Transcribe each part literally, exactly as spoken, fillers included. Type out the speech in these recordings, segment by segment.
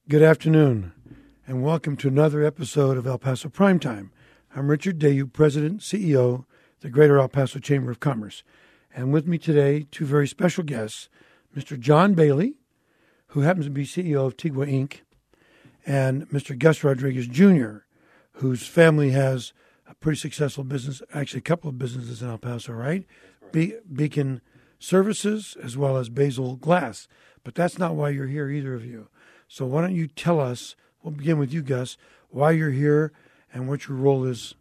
Good afternoon, and welcome to another episode of El Paso Primetime. I'm Richard Dayu, President, C E O, of the Greater El Paso Chamber of Commerce. And with me today, two very special guests, Mister John Bailey, who happens to be C E O of Tigua Incorporated, and Mister Gus Rodriguez, Junior, whose family has a pretty successful business, actually a couple of businesses in El Paso, right? Be- Beacon Services as well as Basil Glass. But that's not why you're here, either of you. So why don't you tell us, we'll begin with you, Gus, why you're here and what your role is.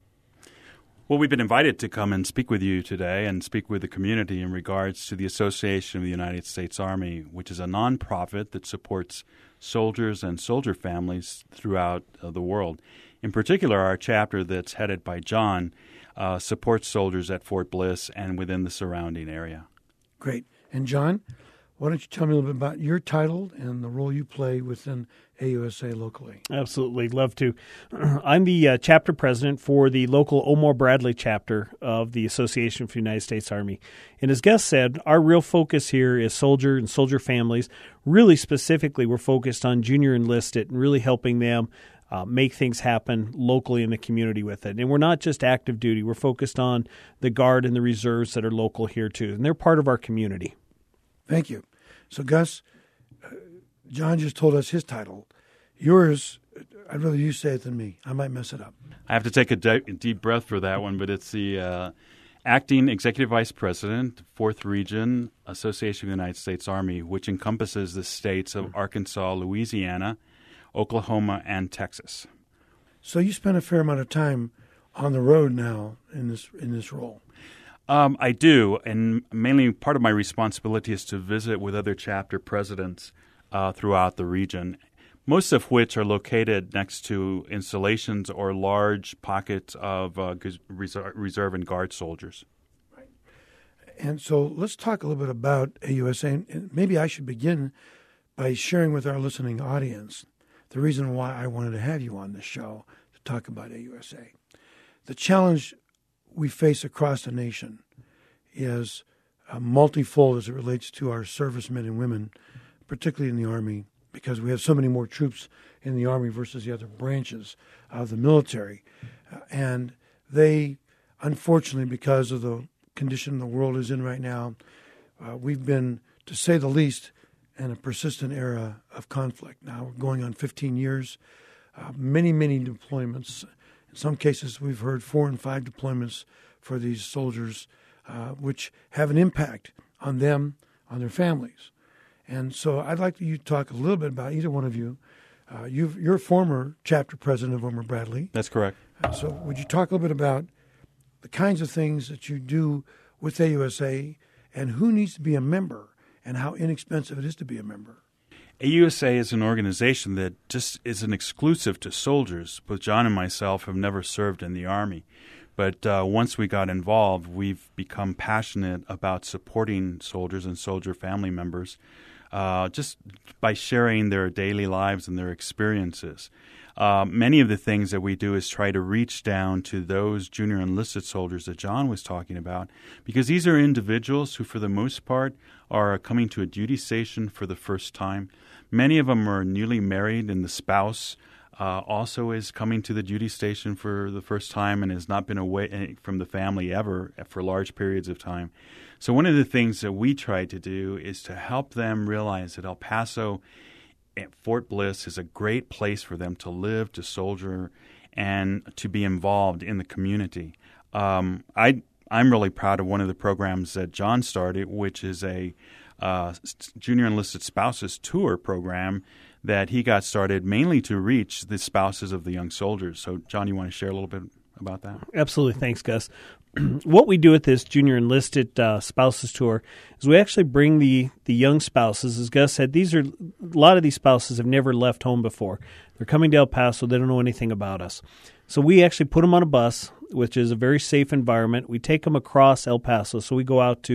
Well, we've been invited to come and speak with you today and speak with the community in regards to the Association of the United States Army, which is a nonprofit that supports soldiers and soldier families throughout uh, the world. In particular, our chapter that's headed by John uh, supports soldiers at Fort Bliss and within the surrounding area. Great. And John, why don't you tell me a little bit about your title and the role you play within A U S A locally? Absolutely. Love to. I'm the uh, chapter president for the local Omar Bradley chapter of the Association for the United States Army. And as Gus said, our real focus here is soldier and soldier families. Really specifically, we're focused on junior enlisted and really helping them uh, make things happen locally in the community with it. And we're not just active duty. We're focused on the Guard and the reserves that are local here too. And they're part of our community. Thank you. So, Gus, uh, John just told us his title. Yours, I'd rather you say it than me. I might mess it up. I have to take a de- deep breath for that one, but it's the uh, Acting Executive Vice President, fourth Region, Association of the United States Army, which encompasses the states of Arkansas, Louisiana, Oklahoma, and Texas. So you spend a fair amount of time on the road now in this in this role. Um, I do, and mainly part of my responsibility is to visit with other chapter presidents uh, throughout the region, most of which are located next to installations or large pockets of uh, reserve and Guard soldiers. Right. And so let's talk a little bit about A U S A, and maybe I should begin by sharing with our listening audience the reason why I wanted to have you on this show to talk about A U S A. The challenge we face across the nation is uh, multifold as it relates to our servicemen and women, particularly in the Army, because we have so many more troops in the Army versus the other branches of the military. Uh, and they, unfortunately, because of the condition the world is in right now, uh, we've been, to say the least, in a persistent era of conflict. Now we're going on fifteen years, uh, many, many deployments. In some cases, we've heard four and five deployments for these soldiers, uh, which have an impact on them, on their families. And so I'd like you to talk a little bit about either one of you. Uh, you've, you're a former chapter president of Omar Bradley. That's correct. Uh, so would you talk a little bit about the kinds of things that you do with A U S A and who needs to be a member and how inexpensive it is to be a member? A U S A is an organization that just isn't exclusive to soldiers. Both John and myself have never served in the Army. But uh, once we got involved, we've become passionate about supporting soldiers and soldier family members uh, just by sharing their daily lives and their experiences. Uh, many of the things that we do is try to reach down to those junior enlisted soldiers that John was talking about, because these are individuals who, for the most part, are coming to a duty station for the first time. Many of them are newly married, and the spouse uh, also is coming to the duty station for the first time and has not been away from the family ever for large periods of time. So one of the things that we try to do is to help them realize that El Paso at Fort Bliss is a great place for them to live, to soldier, and to be involved in the community. Um, I, I'm really proud of one of the programs that John started, which is a uh, Junior Enlisted Spouses Tour program that he got started mainly to reach the spouses of the young soldiers. So, John, you want to share a little bit about that? Absolutely. Thanks, Gus. What we do with this Junior Enlisted uh, Spouses Tour is we actually bring the, the young spouses. As Gus said, these are a lot of these spouses have never left home before. They're coming to El Paso. They don't know anything about us. So we actually put them on a bus, which is a very safe environment. We take them across El Paso. So we go out to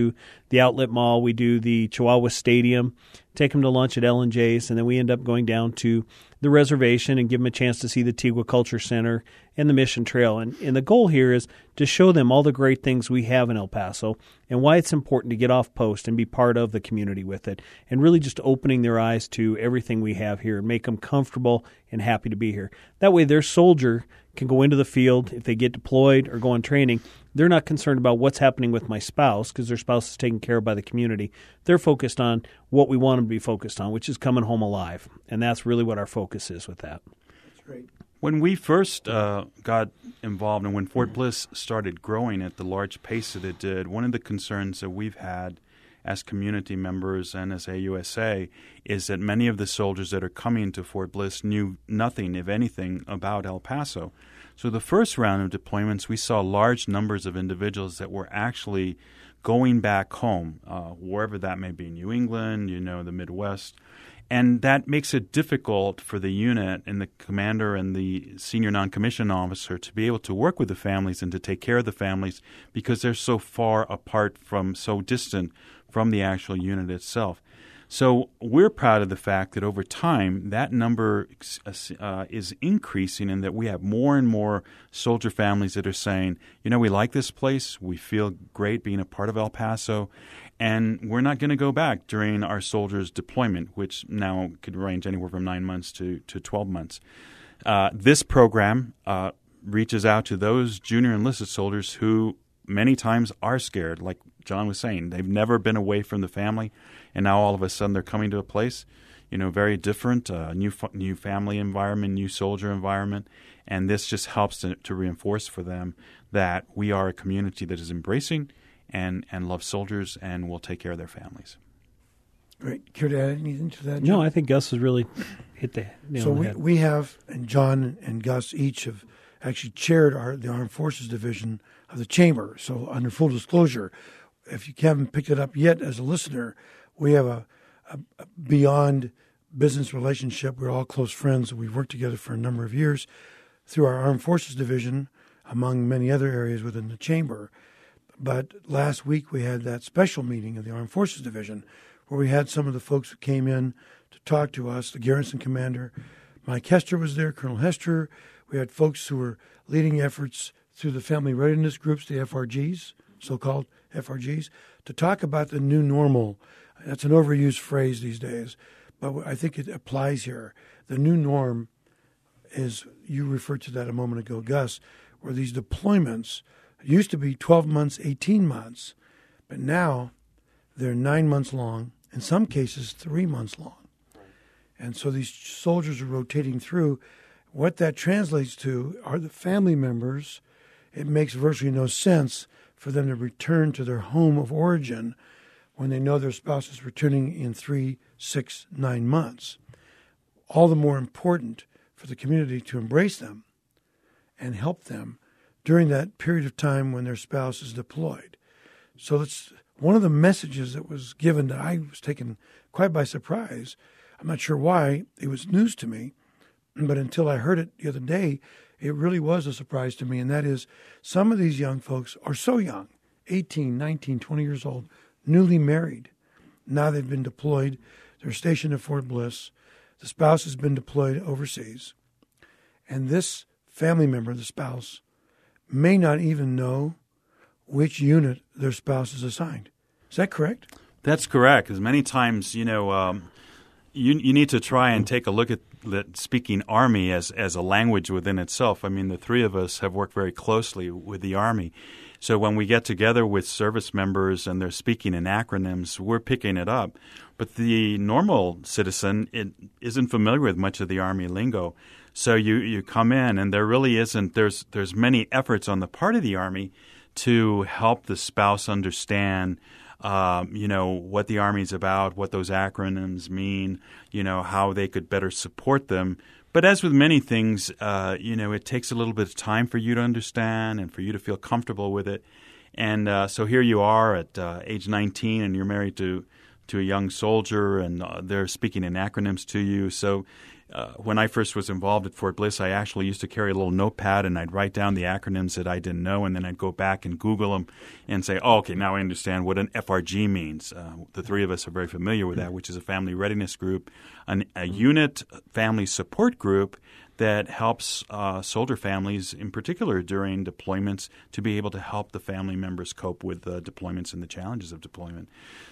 the Outlet Mall. We do the Chihuahua Stadium, take them to lunch at L and J's, and then we end up going down to the reservation and give them a chance to see the Tigua Culture Center and the Mission Trail. And, and the goal here is to show them all the great things we have in El Paso and why it's important to get off post and be part of the community with it, and really just opening their eyes to everything we have here and make them comfortable and happy to be here. That way their soldier can go into the field if they get deployed or go on training. They're not concerned about what's happening with my spouse because their spouse is taken care of by the community. They're focused on what we want them to be focused on, which is coming home alive. And that's really what our focus is with that. That's great. When we first uh, got involved and when Fort Bliss started growing at the large pace that it did, one of the concerns that we've had as community members and as A U S A is that many of the soldiers that are coming to Fort Bliss knew nothing, if anything, about El Paso. So the first round of deployments, we saw large numbers of individuals that were actually going back home, uh, wherever that may be, New England, you know, the Midwest. And that makes it difficult for the unit and the commander and the senior non-commissioned officer to be able to work with the families and to take care of the families because they're so far apart from, so distant from the actual unit itself. So we're proud of the fact that over time that number uh, is increasing and that we have more and more soldier families that are saying, you know, we like this place, we feel great being a part of El Paso, and we're not going to go back during our soldiers' deployment, which now could range anywhere from nine months to, to twelve months. Uh, this program uh, reaches out to those junior enlisted soldiers who many times are scared, like John was saying. They've never been away from the family, and now all of a sudden they're coming to a place, you know, very different, uh, new new family environment, new soldier environment, and this just helps to, to reinforce for them that we are a community that is embracing and, and loves soldiers and will take care of their families. Great. Care to add anything to that, John? No, I think Gus has really hit the nail so on the we, head. we have, and John and Gus each have actually chaired our the Armed Forces Division of the Chamber. So under full disclosure, if you haven't picked it up yet as a listener, we have a, a, a beyond business relationship. We're all close friends. We've worked together for a number of years through our Armed Forces Division, among many other areas within the Chamber. But last week we had that special meeting of the Armed Forces Division where we had some of the folks who came in to talk to us. The garrison commander, Mike Hester, was there, Colonel Hester. We had folks who were leading efforts through the family readiness groups, the F R Gs, so-called F R Gs, to talk about the new normal. That's an overused phrase these days, but I think it applies here. The new norm is, you referred to that a moment ago, Gus, where these deployments used to be twelve months, eighteen months, but now they're nine months long, in some cases three months long. And so these soldiers are rotating through. What that translates to are the family members. It makes virtually no sense for them to return to their home of origin when they know their spouse is returning in three, six, nine months. All the more important for the community to embrace them and help them during that period of time when their spouse is deployed. So that's one of the messages that was given that I was taken quite by surprise. I'm not sure why. It was news to me, but until I heard it the other day, it really was a surprise to me, and that is some of these young folks are so young, eighteen, nineteen, twenty years old, newly married. Now they've been deployed. They're stationed at Fort Bliss. The spouse has been deployed overseas. And this family member, the spouse, may not even know which unit their spouse is assigned. Is that correct? That's correct, because many times, you know, um, you you need to try and take a look at that speaking Army as, as a language within itself. I mean, the three of us have worked very closely with the Army. So when we get together with service members and they're speaking in acronyms, we're picking it up. But the normal citizen it isn't familiar with much of the Army lingo. So you, you come in and there really isn't – there's there's many efforts on the part of the Army to help the spouse understand – Um, you know, what the Army's about, what those acronyms mean, you know, how they could better support them. But as with many things, uh, you know, it takes a little bit of time for you to understand and for you to feel comfortable with it. And uh, so here you are at uh, age nineteen and you're married to, to a young soldier and uh, they're speaking in acronyms to you. So uh, when I first was involved at Fort Bliss, I actually used to carry a little notepad and I'd write down the acronyms that I didn't know, and then I'd go back and Google them and say, oh, okay, now I understand what an F R G means. Uh, the three of us are very familiar with that, which is a family readiness group, an, a unit family support group that helps uh, soldier families, in particular during deployments, to be able to help the family members cope with uh, deployments and the challenges of deployment.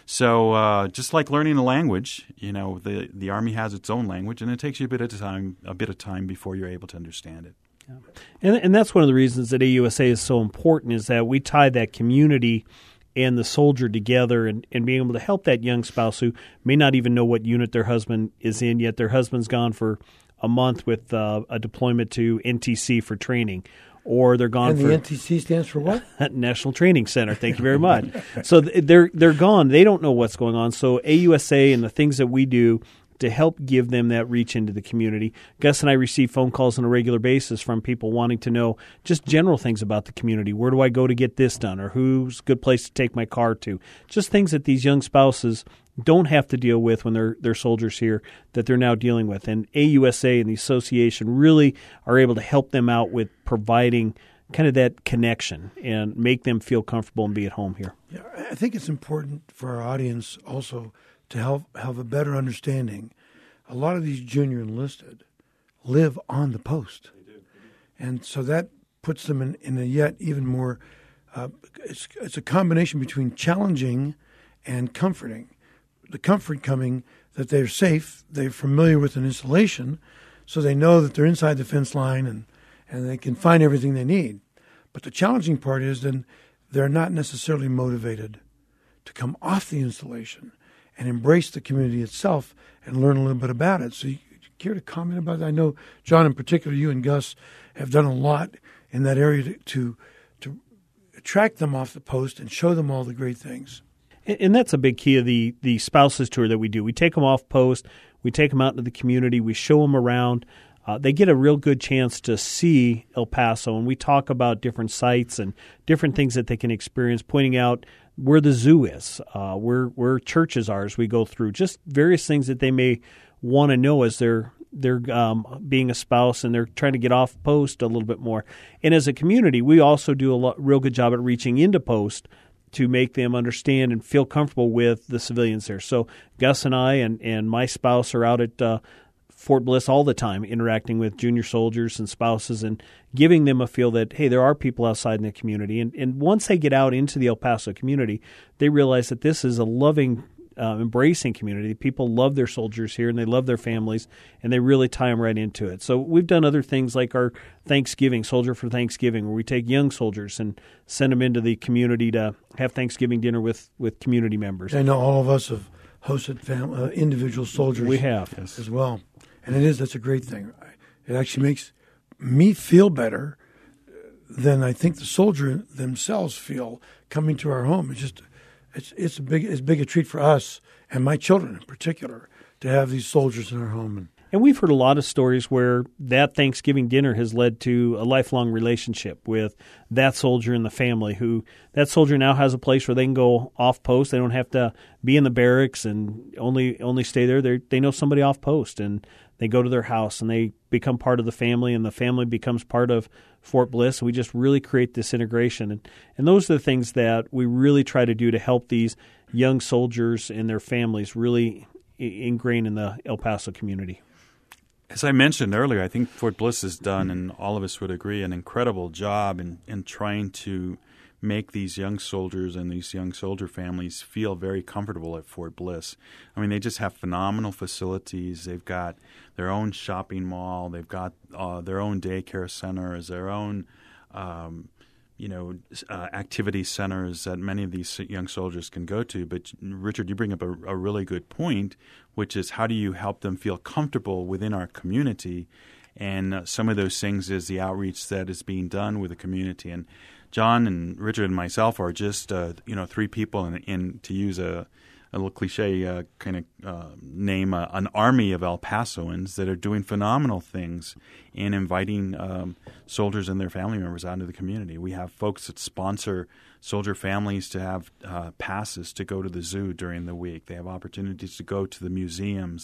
So uh, just like learning a language, you know, the the Army has its own language, and it takes you a bit of time, a bit of time before you're able to understand it. Yeah. And and that's one of the reasons that A U S A is so important, is that we tie that community and the soldier together, and, and being able to help that young spouse who may not even know what unit their husband is in, yet their husband's gone for a month with uh, a deployment to N T C for training, or they're gone and for the N T C stands for what? National Training Center. Thank you very much. So they're they're gone. They don't know what's going on. So A U S A and the things that we do to help give them that reach into the community. Gus and I receive phone calls on a regular basis from people wanting to know just general things about the community. Where do I go to get this done? Or who's a good place to take my car to? Just things that these young spouses don't have to deal with when they're they're soldiers here, that they're now dealing with. And A U S A and the association really are able to help them out with providing kind of that connection and make them feel comfortable and be at home here. Yeah, I think it's important for our audience also to help have a better understanding. A lot of these junior enlisted live on the post. They do. And so that puts them in, in a yet even more, uh, it's, it's a combination between challenging and comforting. The comfort coming that they're safe, they're familiar with an installation, so they know that they're inside the fence line and, and they can find everything they need. But the challenging part is then they're not necessarily motivated to come off the installation and embrace the community itself and learn a little bit about it. So you, you care to comment about that? I know, John, in particular, you and Gus have done a lot in that area to, to, to attract them off the post and show them all the great things. And that's a big key of the, the spouses tour that we do. We take them off post. We take them out into the community. We show them around. Uh, they get a real good chance to see El Paso, and we talk about different sites and different things that they can experience, pointing out where the zoo is, uh, where where churches are as we go through, just various things that they may want to know as they're they're um, being a spouse and they're trying to get off post a little bit more. And as a community, we also do a lot, real good job at reaching into post to make them understand and feel comfortable with the civilians there. So Gus and I and, and my spouse are out at uh, Fort Bliss all the time, interacting with junior soldiers and spouses and giving them a feel that, hey, there are people outside in the community. And, and once they get out into the El Paso community, they realize that this is a loving, uh, embracing community. People love their soldiers here and they love their families, and they really tie them right into it. So we've done other things like our Thanksgiving, Soldier for Thanksgiving, where we take young soldiers and send them into the community to have Thanksgiving dinner with, with community members. I know all of us have hosted fam- uh, individual soldiers. We have. Yes. As well. And it is, that's a great thing. It actually makes me feel better than I think the soldier themselves feel coming to our home. It's just, it's it's a big, it's big a treat for us and my children in particular to have these soldiers in our home. And, and we've heard a lot of stories where that Thanksgiving dinner has led to a lifelong relationship with that soldier and the family, who that soldier now has a place where they can go off post. They don't have to be in the barracks and only only stay there. They they know somebody off post, and they go to their house and they become part of the family, and the family becomes part of Fort Bliss. We just really create this integration. And, and those are the things that we really try to do to help these young soldiers and their families really ingrain in the El Paso community. As I mentioned earlier, I think Fort Bliss has done, and all of us would agree, an incredible job in, in trying to make these young soldiers and these young soldier families feel very comfortable at Fort Bliss. I mean, they just have phenomenal facilities. They've got their own shopping mall. They've got uh, their own daycare centers, their own, um, you know, uh, activity centers that many of these young soldiers can go to. But, Richard, you bring up a, a really good point, which is how do you help them feel comfortable within our community? And uh, some of those things is the outreach that is being done with the community. And John and Richard and myself are just, uh, you know, three people, in, in to use a, a little cliche uh, kind of uh, name, uh, an army of El Pasoans that are doing phenomenal things in inviting um, soldiers and their family members out into the community. We have folks that sponsor soldier families to have uh, passes to go to the zoo during the week. They have opportunities to go to the museums.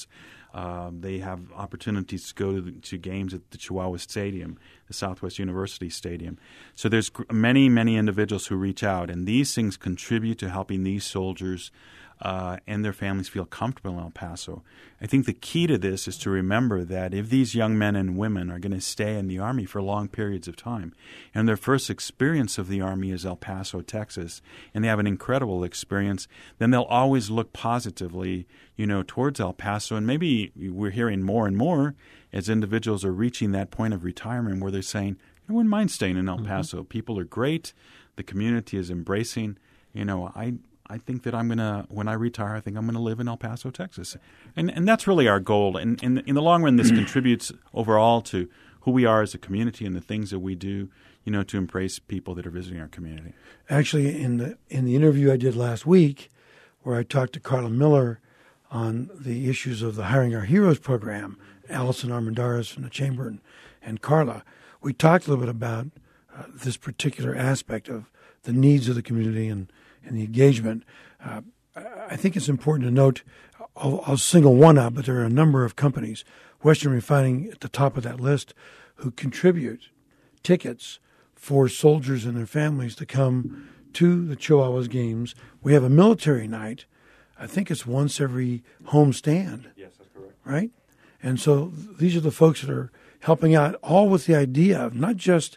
Um, they have opportunities to go to, the, to games at the Chihuahua Stadium, the Southwest University Stadium. So there's many, many individuals who reach out, and these things contribute to helping these soldiers uh, and their families feel comfortable in El Paso. I think the key to this is to remember that if these young men and women are going to stay in the Army for long periods of time, and their first experience of the Army is El Paso, Texas, and they have an incredible experience, then they'll always look positively, you know, towards El Paso. And maybe we're hearing more and more as individuals are reaching that point of retirement where they're saying, I wouldn't mind staying in El Paso. Mm-hmm. People are great. The community is embracing. You know, I I think that I'm going to, when I retire, I think I'm going to live in El Paso, Texas. And and that's really our goal. And, and in the long run, this contributes overall to who we are as a community and the things that we do, you know, to embrace people that are visiting our community. Actually, in the in the interview I did last week, where I talked to Carla Miller on the issues of the Hiring Our Heroes program, Allison Armendariz from the Chamber and, and Carla, we talked a little bit about uh, this particular aspect of the needs of the community and, and the engagement. Uh, I think it's important to note, I'll, I'll single one out, but there are a number of companies, Western Refining at the top of that list, who contribute tickets for soldiers and their families to come to the Chihuahuas games. We have a military night. I think it's once every home stand. Yes, that's correct. Right? And so these are the folks that are helping out, all with the idea of not just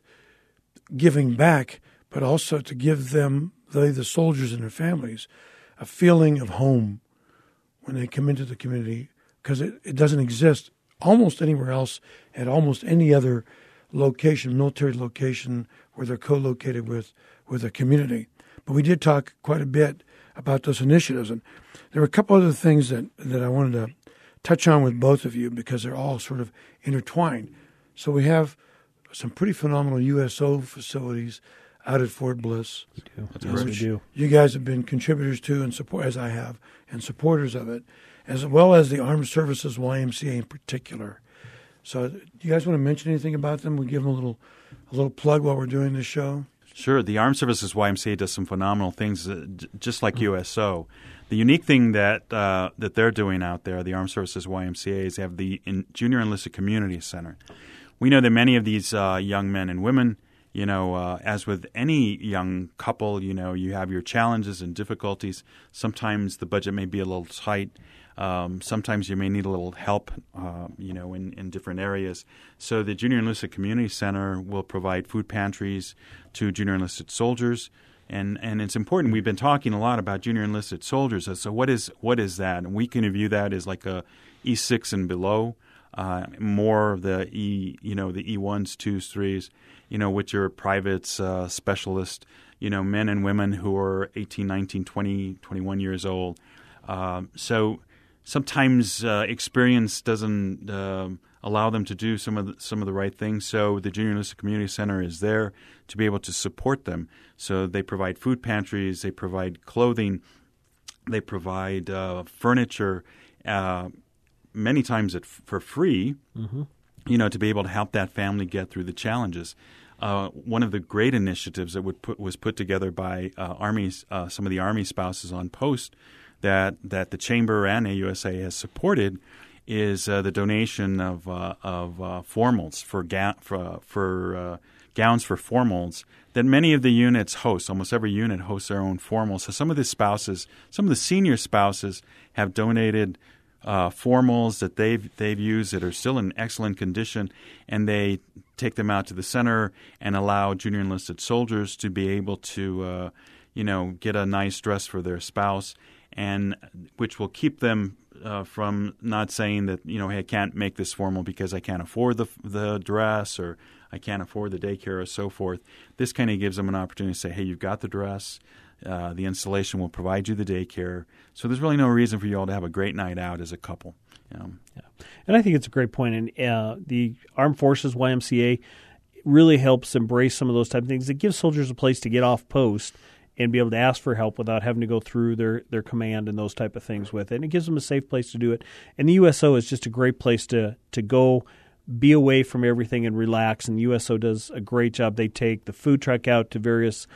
giving back, but also to give them, the, the soldiers and their families, a feeling of home when they come into the community, because it, it doesn't exist almost anywhere else at almost any other location, military location, where they're co-located with, with a community. But we did talk quite a bit about those initiatives. And there were a couple other things that, that I wanted to touch on with both of you because they're all sort of intertwined. So we have some pretty phenomenal U S O facilities out at Fort Bliss. We do. That's yes, we do. You guys have been contributors to and support, as I have, and supporters of it, as well as the Armed Services Y M C A in particular. So do you guys want to mention anything about them? We give them a little a little plug while we're doing this show. Sure. The Armed Services Y M C A does some phenomenal things, uh, j- just like U S O. The unique thing that uh, that they're doing out there, the Armed Services Y M C A, is they have the in Junior Enlisted Community Center. We know that many of these uh, young men and women, you know, uh, as with any young couple, you know, you have your challenges and difficulties. Sometimes the budget may be a little tight. Um, sometimes you may need a little help, uh, you know, in, in different areas. So the Junior Enlisted Community Center will provide food pantries to junior enlisted soldiers. And and it's important. We've been talking a lot about junior enlisted soldiers. So what is what is that? And we can view that as like a E six and below, uh, more of the E, you know, the E ones, twos, threes, you know, which are privates, uh, specialists, you know, men and women who are eighteen, nineteen, twenty, twenty-one years old. Um, so sometimes uh, experience doesn't uh, allow them to do some of the, some of the right things. So the Junior Enlisted Community Center is there to be able to support them. So they provide food pantries, they provide clothing, they provide uh, furniture, uh, many times at, for free, mm-hmm. you know, to be able to help that family get through the challenges. Uh, one of the great initiatives that would put, was put together by uh, Army's, uh, some of the Army spouses on post that that the Chamber and A U S A has supported is uh, the donation of uh, of uh, formals for ga- for, for uh, gowns for formals that many of the units host. Almost every unit hosts their own formals. So some of the spouses, some of the senior spouses, have donated uh, formals that they've they've used that are still in excellent condition, and they take them out to the center and allow junior enlisted soldiers to be able to uh, you know get a nice dress for their spouse, and which will keep them uh, from not saying that, you know, hey, I can't make this formal because I can't afford the the dress or I can't afford the daycare or so forth. This kind of gives them an opportunity to say, hey, you've got the dress. Uh, the installation will provide you the daycare. So there's really no reason for you all to have a great night out as a couple. You know? Yeah. And I think it's a great point. And uh, the Armed Forces Y M C A really helps embrace some of those type of things. It gives soldiers a place to get off post and be able to ask for help without having to go through their, their command and those type of things with it. And it gives them a safe place to do it. And the U S O is just a great place to to go, be away from everything and relax. And the U S O does a great job. They take the food truck out to various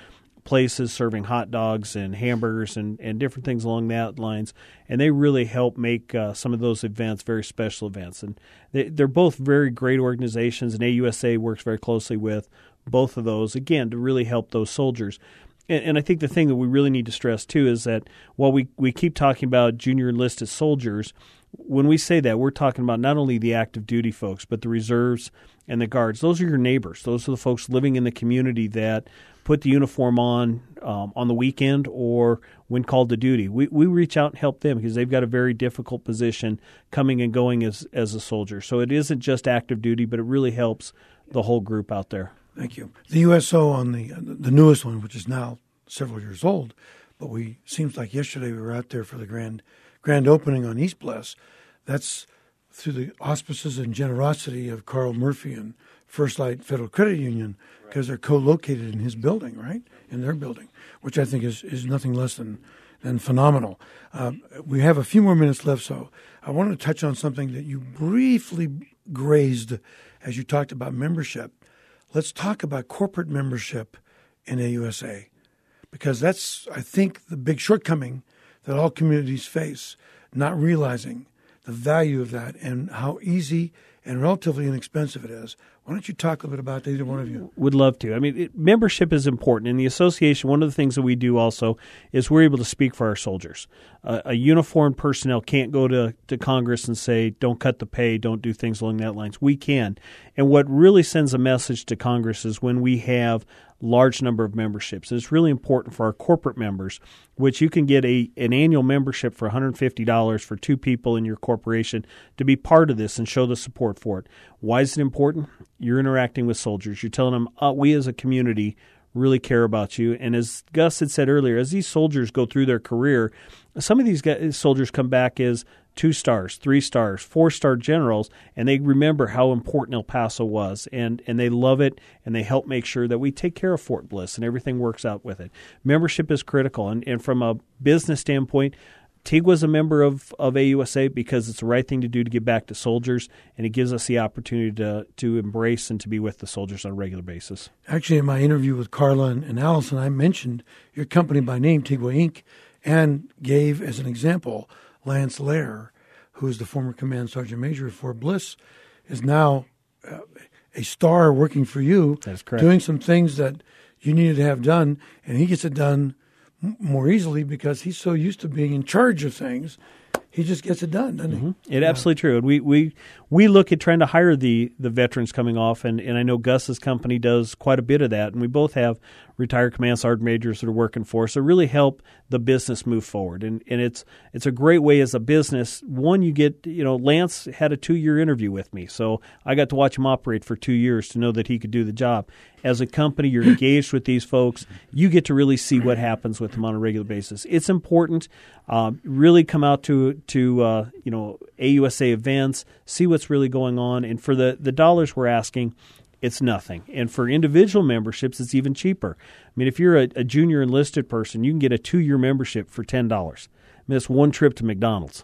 places serving hot dogs and hamburgers and, and different things along that lines, and they really help make uh, some of those events very special events. And they, they're both very great organizations, and A U S A works very closely with both of those, again, to really help those soldiers. And, and I think the thing that we really need to stress, too, is that while we, we keep talking about junior enlisted soldiers, when we say that, we're talking about not only the active duty folks, but the reserves and the guards. Those are your neighbors. Those are the folks living in the community that put the uniform on um, on the weekend or when called to duty. We we reach out and help them because they've got a very difficult position coming and going as, as a soldier. So it isn't just active duty, but it really helps the whole group out there. Thank you. The U S O on the the newest one, which is now several years old, but we seems like yesterday we were out there for the grand grand opening on East Bless. That's through the auspices and generosity of Carl Murphy and First Light Federal Credit Union, because they're co-located in his building, right, in their building, which I think is, is nothing less than, than phenomenal. Uh, we have a few more minutes left, so I wanted to touch on something that you briefly grazed as you talked about membership. Let's talk about corporate membership in A U S A, because that's, I think, the big shortcoming that all communities face, not realizing the value of that and how easy and relatively inexpensive it is. Why don't you talk a little bit about that, either one of you? Would love to. I mean, it, membership is important. In the association, one of the things that we do also is we're able to speak for our soldiers. Uh, a uniformed personnel can't go to, to Congress and say, don't cut the pay, don't do things along that lines. We can. And what really sends a message to Congress is when we have large number of memberships. It's really important for our corporate members, which you can get a an annual membership for one hundred fifty dollars for two people in your corporation to be part of this and show the support for it. Why is it important? You're interacting with soldiers. You're telling them, uh, we as a community really care about you. And as Gus had said earlier, as these soldiers go through their career, some of these guys, soldiers come back as two stars, three stars, four-star generals, and they remember how important El Paso was, and, and they love it, and they help make sure that we take care of Fort Bliss and everything works out with it. Membership is critical, and, and from a business standpoint, T I G was a member of, of A U S A because it's the right thing to do to give back to soldiers, and it gives us the opportunity to, to embrace and to be with the soldiers on a regular basis. Actually, in my interview with Carla and, and Allison, I mentioned your company by name, T I G W A Incorporated, and gave as an example Lance Lair, who is the former Command Sergeant Major of Fort Bliss, is now uh, a star working for you. That's correct. Doing some things that you needed to have done, and he gets it done m- more easily because he's so used to being in charge of things. He just gets it done, doesn't mm-hmm. he? It yeah. absolutely true. And we, we we look at trying to hire the, the veterans coming off, and, and I know Gus's company does quite a bit of that, and we both have retired command sergeant majors that are working for us. So really help the business move forward. And and it's it's a great way as a business. One, you get, you know, Lance had a two-year interview with me, so I got to watch him operate for two years to know that he could do the job. As a company, you're engaged with these folks. You get to really see what happens with them on a regular basis. It's important. Um, really come out to, to uh, you know, A U S A events, see what's really going on. And for the, the dollars we're asking, it's nothing. And for individual memberships, it's even cheaper. I mean, if you're a, a junior enlisted person, you can get a two-year membership for ten dollars. I mean, that's one trip to McDonald's.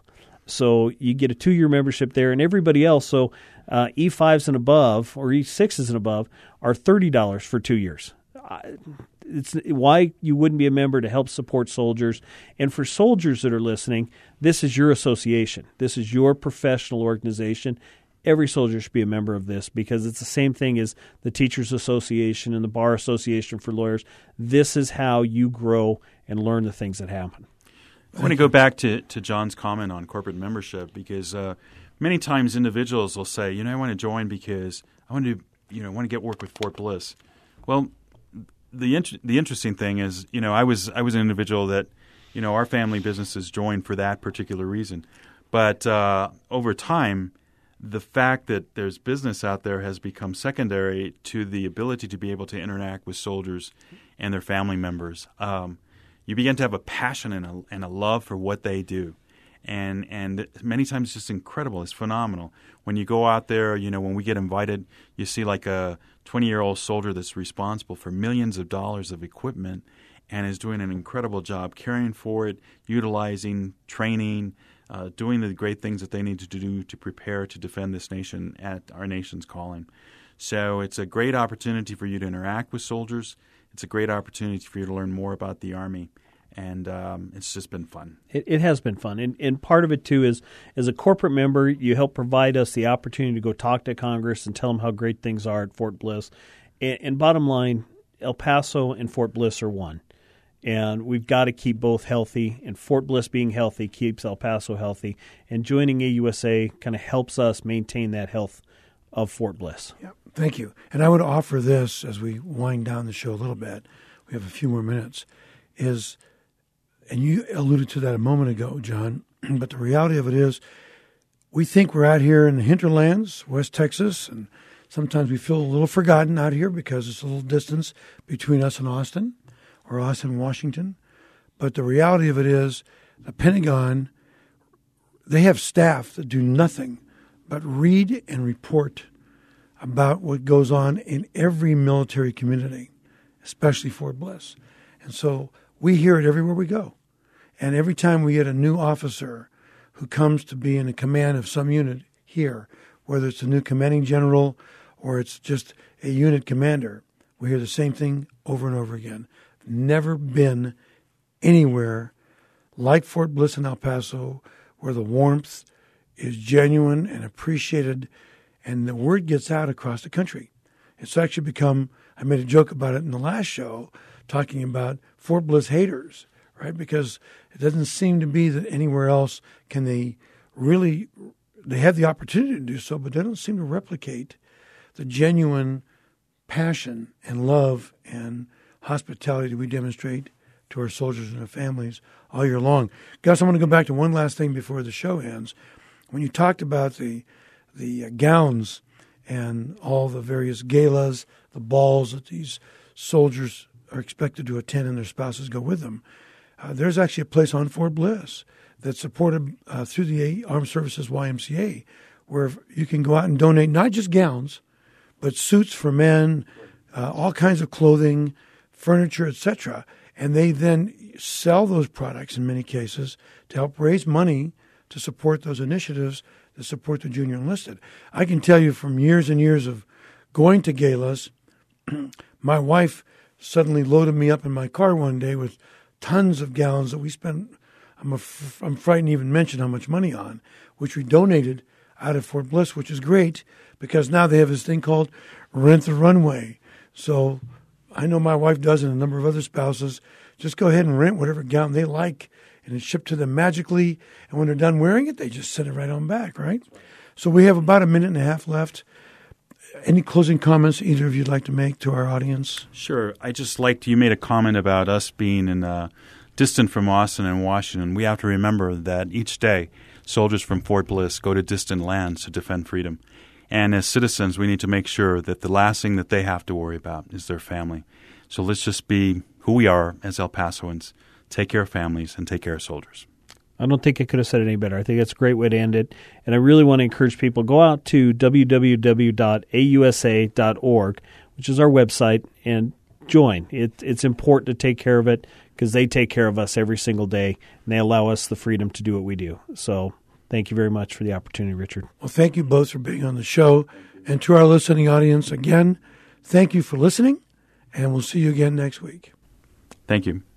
So you get a two-year membership there, and everybody else, so uh, E fives and above or E sixes and above are thirty dollars for two years. It's why you wouldn't be a member to help support soldiers. And for soldiers that are listening, this is your association. This is your professional organization. Every soldier should be a member of this because it's the same thing as the Teachers Association and the Bar Association for Lawyers. This is how you grow and learn the things that happen. I want to go back to, to John's comment on corporate membership because uh, many times individuals will say, you know, I want to join because I want to, you know, want to get work with Fort Bliss. Well, the int- the interesting thing is, you know, I was I was an individual that, you know, our family businesses joined for that particular reason. But uh, over time, the fact that there's business out there has become secondary to the ability to be able to interact with soldiers and their family members. Um, you begin to have a passion and a, and a love for what they do. And and many times it's just incredible. It's phenomenal. When you go out there, you know, when we get invited, you see like a twenty-year-old soldier that's responsible for millions of dollars of equipment and is doing an incredible job caring for it, utilizing, training, uh, doing the great things that they need to do to prepare to defend this nation at our nation's calling. So it's a great opportunity for you to interact with soldiers, It's a great opportunity for you to learn more about the Army. And um, it's just been fun. It, it has been fun. And, and part of it, too, is as a corporate member, you help provide us the opportunity to go talk to Congress and tell them how great things are at Fort Bliss. And, and bottom line, El Paso and Fort Bliss are one. And we've got to keep both healthy. And Fort Bliss being healthy keeps El Paso healthy. And joining A U S A kind of helps us maintain that health of Fort Bliss. Yeah, thank you. And I would offer this as we wind down the show a little bit. We have a few more minutes. Is... And you alluded to that a moment ago, John, but the reality of it is we think we're out here in the hinterlands, West Texas, and sometimes we feel a little forgotten out here because it's a little distance between us and Austin or us and Washington. But the reality of it is the Pentagon, they have staff that do nothing but read and report about what goes on in every military community, especially Fort Bliss. And so we hear it everywhere we go. And every time we get a new officer who comes to be in the command of some unit here, whether it's a new commanding general or it's just a unit commander, we hear the same thing over and over again. Never been anywhere like Fort Bliss in El Paso where the warmth is genuine and appreciated and the word gets out across the country. It's actually become, I made a joke about it in the last show, talking about Fort Bliss haters, right? Because it doesn't seem to be that anywhere else can they really, they have the opportunity to do so, but they don't seem to replicate the genuine passion and love and hospitality we demonstrate to our soldiers and their families all year long. Gus, I want to go back to one last thing before the show ends. When you talked about the the gowns and all the various galas, the balls that these soldiers are expected to attend and their spouses go with them, uh, there's actually a place on Fort Bliss that's supported uh, through the Armed Services Y M C A where you can go out and donate not just gowns, but suits for men, uh, all kinds of clothing, furniture, et cetera. And they then sell those products in many cases to help raise money to support those initiatives that support the junior enlisted. I can tell you from years and years of going to galas, my wife suddenly loaded me up in my car one day with tons of gallons that we spent, I'm, a, I'm frightened to even mention how much money on, which we donated out of Fort Bliss, which is great because now they have this thing called Rent the Runway. So I know my wife does and a number of other spouses just go ahead and rent whatever gown they like and it's shipped to them magically. And when they're done wearing it, they just send it right on back, right? So we have about a minute and a half left. Any closing comments either of you would like to make to our audience? Sure. I just liked, you made a comment about us being in uh, distant from Austin and Washington. We have to remember that each day soldiers from Fort Bliss go to distant lands to defend freedom. And as citizens, we need to make sure that the last thing that they have to worry about is their family. So let's just be who we are as El Pasoans, take care of families, and take care of soldiers. I don't think I could have said it any better. I think that's a great way to end it. And I really want to encourage people, go out to w w w dot a u s a dot org, which is our website, and join. It, it's important to take care of it because they take care of us every single day, and they allow us the freedom to do what we do. So thank you very much for the opportunity, Richard. Well, thank you both for being on the show. And to our listening audience, again, thank you for listening, and we'll see you again next week. Thank you.